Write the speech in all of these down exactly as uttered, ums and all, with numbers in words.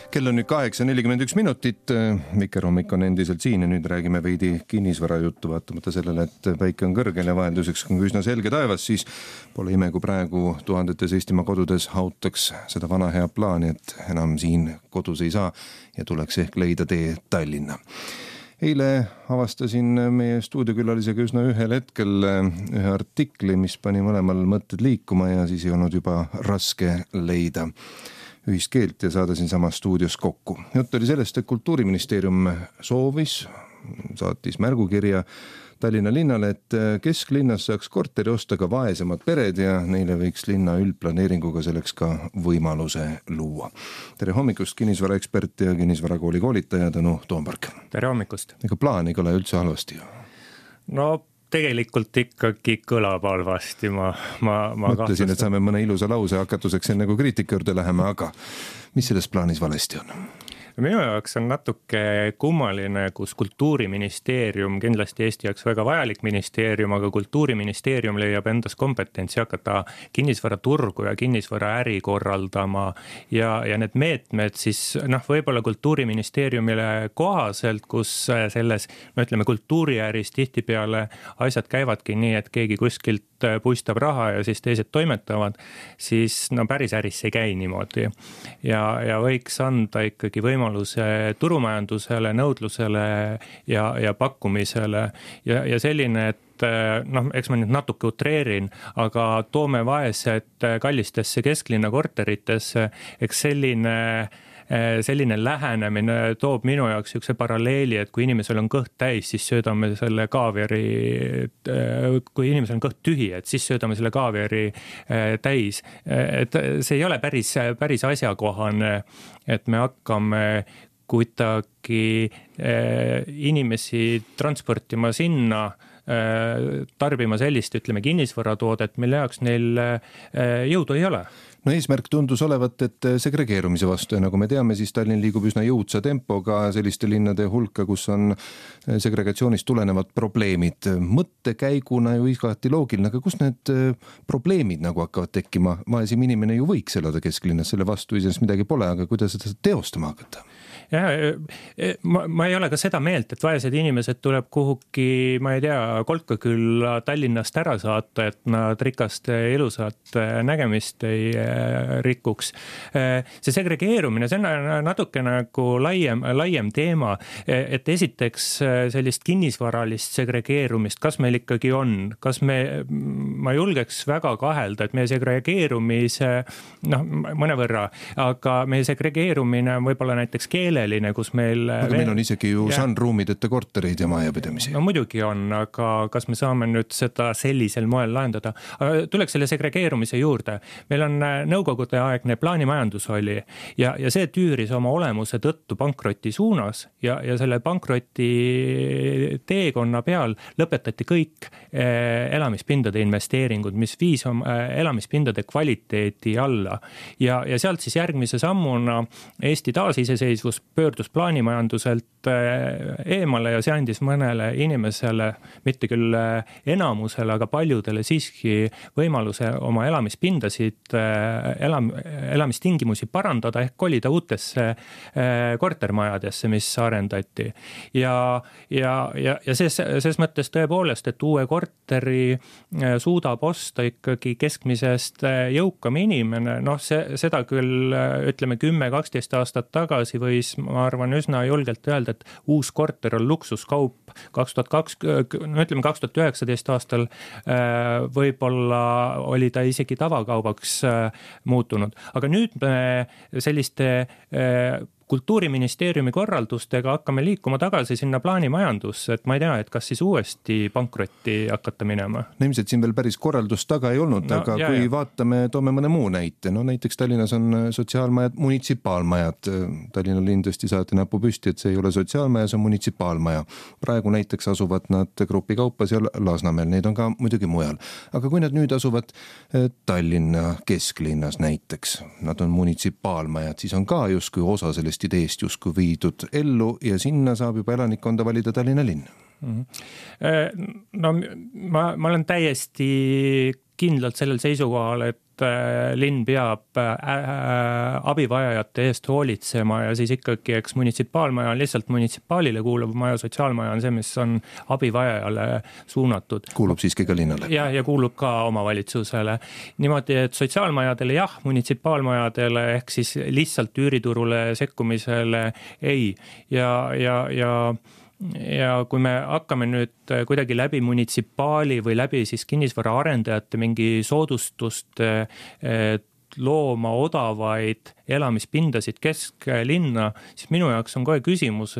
Kell on nüüd kaheksa nelikümmend üks minutit, Mikker hommik on endiselt siin ja nüüd räägime veidi kinnisvara juttu, vaatamata sellele, et päike on kõrgel ja vahelduseks on üsna selge taevas, siis pole ime, kui praegu tuhandetes Eestimaa kodudes hautaks seda vana hea plaani, et enam siin kodus ei saa ja tuleks ehk leida tee Tallinna. Eile avastasin meie stuudiokülalisega üsna ühel hetkel ühe artikli, mis pani mõlemal mõtted liikuma ja siis ei olnud juba raske leida ühiskeelt ja saada siin samas stuudios kokku. Jutt oli sellest, et Kultuuriministeerium soovis, saatis märgukirja Tallinna linnale, et kesklinnas saaks korteri osta ka vaesemad pered ja neile võiks linna üldplaneeringuga selleks ka võimaluse luua. Tere hommikust, kinnisvaraekspert ja kinnisvarakooli koolitaja Tõnu Toompark. Tere hommikust. Ega plaan ei ole üldse halvasti ju? No tegelikult ikkagi kõlab halvasti, ma, ma, ma mõtlesin, et saame mõne ilusa lause hakatuseks enne kui kriitika juurde läheme, aga mis selles plaanis valesti on? Minu jaoks on natuke kummaline, kus Kultuuriministeerium, kindlasti Eesti jaoks väga vajalik ministeerium, aga Kultuuriministeerium leiab endas kompetentsi hakata kinnisvaraturgu ja kinnisvaraäri korraldama ja, ja need meetmed siis noh, võib-olla Kultuuriministeeriumile kohaselt, kus selles, no ütleme, kultuuriäris tihtipeale asjad käivadki nii, et keegi kuskilt puistab raha ja siis teised toimetavad, siis no päris äris ei käi niimoodi ja, ja võiks anda ikkagi võimaluse turumajandusele, nõudlusele ja, ja pakkumisele ja, ja selline, et noh, eks ma nüüd natuke utreerin, aga toome vaesed kallistesse kesklinna korteritesse, eks selline selline lähenemine toob minu jaoks üks paralleeli, et kui inimesel on kõht täis, siis söödame selle kaaviari, kui inimesel on kõht tühi, et siis söödame selle kaaviari täis. Et see ei ole päris, päris asjakohane, et me hakkame kuidagi inimesi transportima sinna, tarbima sellist, ütleme, kinnisvaratoodet, mille jaoks neil jõudu ei ole. No eesmärk tundus olevat, et segregeerumise vastu ja nagu me teame, siis Tallinn liigub üsna jõudsa tempoga selliste linnade hulka, kus on segregatsioonist tulenevad probleemid. Mõttekäiguna ju igati loogiline, aga kus need probleemid nagu hakkavad tekkima? Vaesim inimene ju võiks elada kesklinnas, selle vastu iseenesest midagi pole, aga kuidas seda teostama hakata? Ja, ma, ma ei ole ka seda meelt, et vaesed inimesed tuleb kuhugi, ma ei tea, Kolkakülla Tallinnast ära saata, et nad rikast ilusat nägemist ei rikuks. See segregeerumine, see on natuke nagu laiem, laiem teema, et esiteks sellist kinnisvaralist segregeerumist, kas meil ikkagi on, kas me, ma julgeks väga kahelda, et meie segregeerumise, noh, mõnevõrra, aga meie segregeerumine on võib-olla näiteks keele kus meil... Aga meil on isegi ju sunruumideta kortereid ja majapidamisi. No muidugi on, aga kas me saame nüüd seda sellisel moel lahendada? Tuleks selle segregeerumise juurde. Meil on nõukogude aegne plaanimajandus oli ja, ja see tüüris oma olemuse tõttu pankroti suunas ja, ja selle pankroti teekonna peal lõpetati kõik elamispindade investeeringud, mis viis oma elamispindade kvaliteedi alla. Ja, ja sealt siis järgmise sammuna Eesti taasiseseisvus pöördus plaanimajanduselt eemale ja see andis mõnele inimesele, mitte küll enamusele, aga paljudele siiski võimaluse oma elamispindasid, elam, elamistingimusi parandada ehk kolida uutesse kortermajadesse, mis arendati. Ja, ja, ja, ja ses, ses mõttes tõepoolest, et uue korteri suudab osta ikkagi keskmisest jõukam inimene, noh see, seda küll ütleme kümme kaksteist aastat tagasi võis ma arvan üsna julgelt öelda, et uus korter on luksuskaup kaks tuhat kaks, no ütleme kaks tuhat üheksateist aastal võib-olla oli ta isegi tavakaubaks muutunud. Aga nüüd me selliste Kultuuriministeeriumi korraldustega hakkame liikuma tagasi sinna plaanimajandusse, et ma ei tea, et kas siis uuesti pankrotti hakata minema. No ilmselt siin veel päris korraldust taga ei olnud, no, aga jah, kui jah. Vaatame, toome mõne muu näite, no näiteks Tallinnas on sotsiaalmajad, munitsipaalmajad. Tallinna linn tõesti saati näpu püsti, et see ei ole sotsiaalmaja, see on munitsipaalmaja. Praegu näiteks asuvad nad grupi kaupa seal Lasnamäel, neid on ka muidugi mujal. Aga kui nad nüüd asuvad Tallinna kesklinnas näiteks, nad on munitsipaalmajad, siis on ka justkui osa sellest ideest justkui viidud ellu ja sinna saab juba elanikkonda valida Tallinna linn. No ma, ma olen täiesti kindlalt sellel seisukohal, et linn peab abivajajate eest hoolitsema ja siis ikkagi, eks munitsipaalmaja on lihtsalt munitsipaalile kuuluv maja, sotsiaalmaja on see, mis on abivajajale suunatud. Kuulub siiski ka linnale. Ja, ja kuulub ka omavalitsusele. Niimoodi, et sotsiaalmajadele jah, munitsipaalmajadele ehk siis lihtsalt üüriturule sekkumisele ei. Ja, ja, ja Ja kui me hakkame nüüd kuidagi läbi munitsipaali või läbi siis kinnisvara arendajate mingi soodustust looma odavaid elamispindasid kesklinna, siis minu jaoks on kohe küsimus,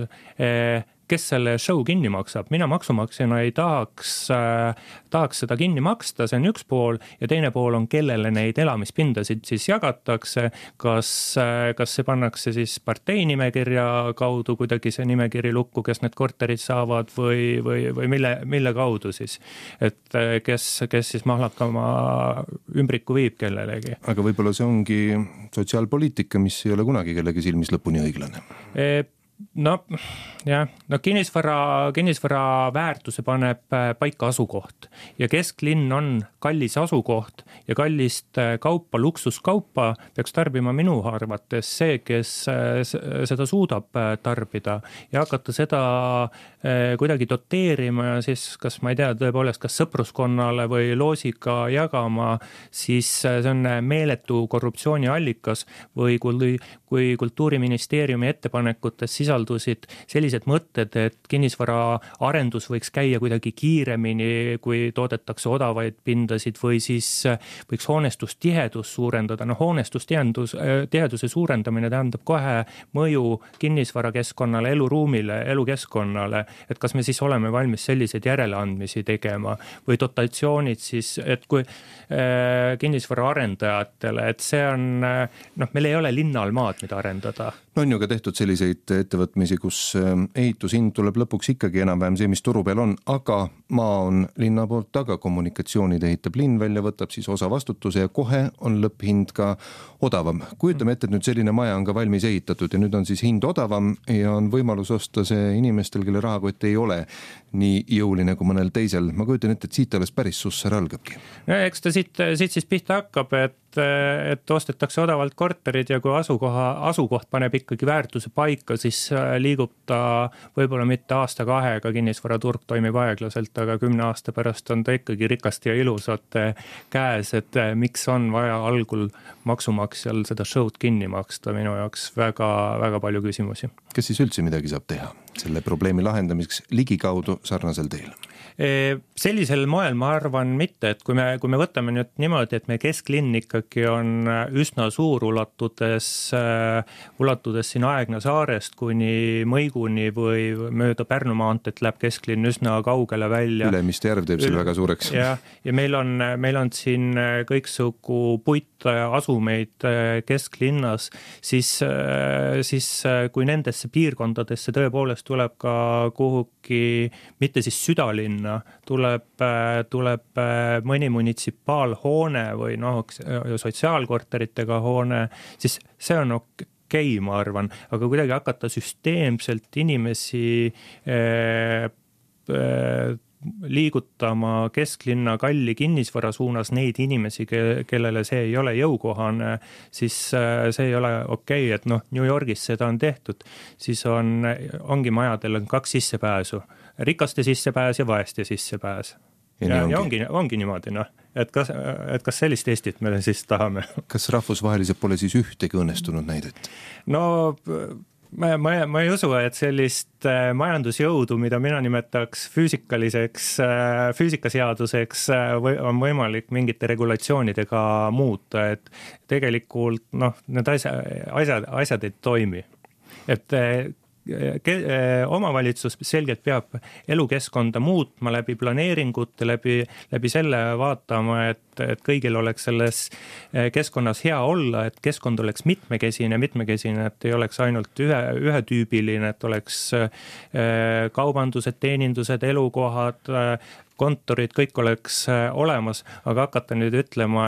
kes selle show kinni maksab. Mina maksumaksjana ei tahaks, äh, tahaks seda kinni maksta, see on üks pool, ja teine pool on, kellele neid elamispindasid siis jagatakse, kas, äh, kas see pannakse siis partei nimekirja kaudu kuidagi see nimekiri lukku, kes need korterid saavad või, või, või mille, mille kaudu siis, et äh, kes, kes siis mahlakama ümbriku viib kellelegi. Aga võib-olla see ongi sotsiaalpoliitika, mis ei ole kunagi kellegi silmis lõpuni õiglane. E No, jah, no kinnisvara, kinnisvara väärtuse paneb paika asukoht ja kesklinn on kallis asukoht ja kallist kaupa, luksuskaupa peaks tarbima minu arvates see, kes seda suudab tarbida ja hakata seda kuidagi doteerima ja siis, kas ma ei tea, tõepoolest, kas sõpruskonnale või loosiga jagama, siis see on meeletu korruptsiooni allikas või kui, kui Kultuuriministeeriumi ettepanekutes sisaldusid sellised mõtted, et kinnisvara arendus võiks käia kuidagi kiiremini, kui toodetakse odavaid pindasid või siis võiks hoonestustihedus suurendada. No hoonestustihedus, tiheduse suurendamine tähendab kohe mõju kinnisvarakeskkonnale, eluruumile, elukeskkonnale, et kas me siis oleme valmis selliseid järeleandmisi tegema või dotatsioonid siis, et kui äh, kinnisvara arendajatele, et see on, noh, meil ei ole linnal maad, mida arendada. No on ju ka tehtud selliseid ettevõtmisi, kus ehitushind tuleb lõpuks ikkagi enam-vähem see, mis turu peal on, aga maa on linna poolt taga, kommunikatsioonid ehitab linn välja, võtab siis osa vastutuse ja kohe on lõpphind ka odavam. Kujutame ette, et nüüd selline maja on ka valmis ehitatud ja nüüd on siis hind odavam ja on võimalus osta see inimestel, kelle rahakott ei ole nii jõuline kui mõnel teisel. Ma kujutan ette, et siit alles päris sussar algabki. No, eks ta siit, siit siis pihta hakkab, et, et ostetakse odavalt korterid ja kui asukoha, asukoht paneb ikkagi väärtuse paika, siis liigub ta võib-olla mitte aasta-kahega, kinnisvaraturg toimib aeglaselt, aga kümne aasta pärast on ta ikkagi rikast ja ilusate käes, et miks on vaja algul maksumaksjal seda show'd kinni maksta, minu jaoks väga, väga palju küsimusi. Kes siis üldse midagi saab teha selle probleemi lahendamiseks ligikaudu sarnasel teel? Sellisel moel ma arvan mitte, et kui me, kui me võtame nüüd niimoodi, et me kesklinn ikkagi on üsna suur ulatudes, ulatudes siin Aegna saarest kuni Mõiguni või mööda Pärnu maanteed läheb kesklinn üsna kaugele välja. Ülemiste järv teeb selle väga suureks. Ja, ja meil on, meil on siin kõiksugu puitasumeid kesklinnas, siis, siis kui nendesse piirkondadesse tõepoolest tuleb ka kuhugi, mitte siis südalinna, tuleb, tuleb mõni munitsipaalhoone või noh, sotsiaalkorteritega hoone, siis see on okei, ma arvan, aga kuidagi hakata süsteemselt inimesi äh, äh, liigutama kesklinna kalli kinnisvara suunas neid inimesi, kellele see ei ole jõukohane, siis see ei ole okei, et noh, New Yorgis seda on tehtud, siis on, ongi majadel on kaks sissepääsu, rikaste sissepääs ja vaeste sissepääs. Ja, ja, ja ongi, ongi niimoodi, noh, et kas, et kas sellist Eestit me siis tahame? Kas rahvusvaheliselt pole siis ühtegi õnnestunud näidet? No Ma, ma, ma ei usu, et sellist majandusjõudu, mida mina nimetaks füüsikaliseks, füüsikaseaduseks on võimalik mingite regulatsioonidega muuta, et tegelikult noh, need asjad, asjad, asjad ei toimi. Et omavalitsus selgelt peab elukeskkonda muutma läbi planeeringute, läbi, läbi selle vaatama, et, et kõigil oleks selles keskkonnas hea olla, et keskkond oleks mitmekesine, mitmekesine, et ei oleks ainult ühe, ühetüübiline, et oleks kaubandused, teenindused, elukohad, kontorid, kõik oleks olemas, aga hakata nüüd ütlema, et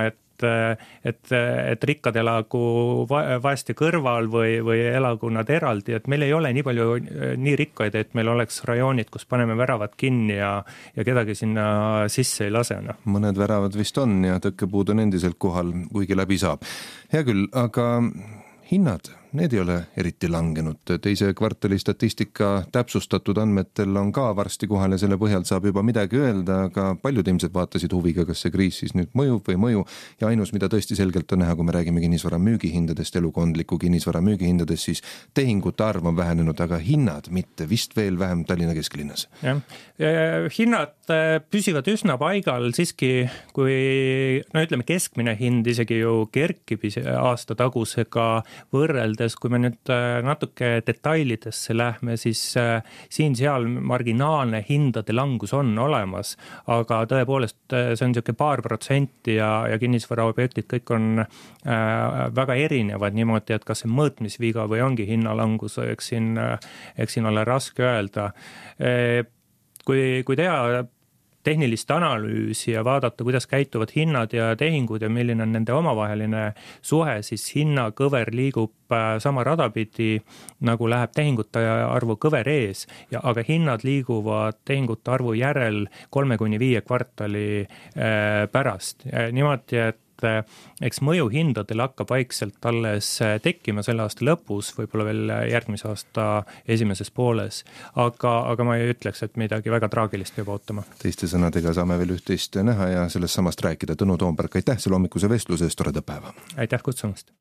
et, et, et rikkad elagu vaeste kõrval või, või elagu nad eraldi, et meil ei ole nii palju nii rikkaid, et meil oleks rajoonid, kus paneme väravad kinni ja, ja kedagi sinna sisse ei lase. No. Mõned väravad vist on ja tõkkepuud on endiselt kohal, kuigi läbi saab. Hea küll, aga hinnad, need ei ole eriti langenud. Teise kvartali statistika täpsustatud andmetel on ka varsti kohal ja selle põhjalt saab juba midagi öelda, aga paljud ilmselt vaatasid huviga, kas see kriis siis nüüd mõjub või mõju. Ja ainus, mida tõesti selgelt on näha, kui me räägime kinnisvara müügihindadest, elukondliku kinnisvara müügihindadest, siis tehingute arv on vähenenud, aga hinnad mitte, vist veel vähem Tallinna kesklinnas. Ja. Hinnad püsivad üsna paigal, siiski kui no ütleme, keskmine hind isegi ju kerkib aasta tagusega võrrelda. Kui me nüüd natuke detailidesse lähme, siis siin-seal marginaalne hindade langus on olemas, aga tõepoolest see on niisugune paar protsenti ja, ja kinnisvaraobjektid kõik on äh, väga erinevad niimoodi, et kas see mõõtmisviga või ongi hinnalangus, eks siin, eks siin ole raske öelda. Kui, kui teha tehnilist analüüsi ja vaadata, kuidas käituvad hinnad ja tehingud ja milline on nende omavaheline suhe, siis hinnakõver liigub sama radapidi, nagu läheb tehingute arvu kõver ees, ja, aga hinnad liiguvad tehingute arvu järel kolme kuni viie kvartali pärast. Niimoodi, et eks mõju hindadel hakkab vaikselt alles tekkima selle aasta lõpus, võib-olla veel järgmise aasta esimeses pooles, aga, aga ma ei ütleks, et midagi väga traagilist peab ootama. Teiste sõnadega saame veel üht-teist näha ja sellest samast rääkida. Tõnu Toomberg, aitäh selle hommikuse vestluse eest, toreda päeva! Aitäh kutsumast!